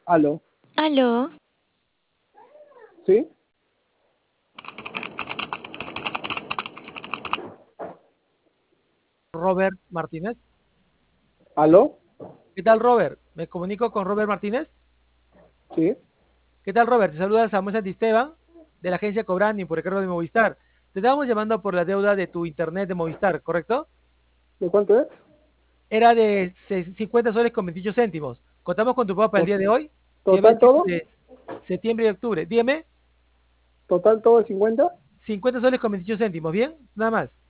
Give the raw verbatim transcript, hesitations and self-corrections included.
Aló, Aló, ¿sí? Robert Martínez. ¿Aló? ¿Qué tal, Robert? Me comunico con Robert Martínez. ¿Sí? ¿Qué tal, Robert? Te saluda Samuel Santisteban de la agencia Cobrani por el cargo de Movistar. Te estábamos llamando por la deuda de tu internet de Movistar, ¿correcto? ¿De cuánto es? Era de se- cincuenta soles con veintiocho céntimos. Contamos con tu pago para el To- día de hoy, que ¿Total vence todo? entre septiembre y octubre. Dígame, ¿Total todo de cincuenta? cincuenta soles con veintiocho céntimos, ¿bien? Nada más.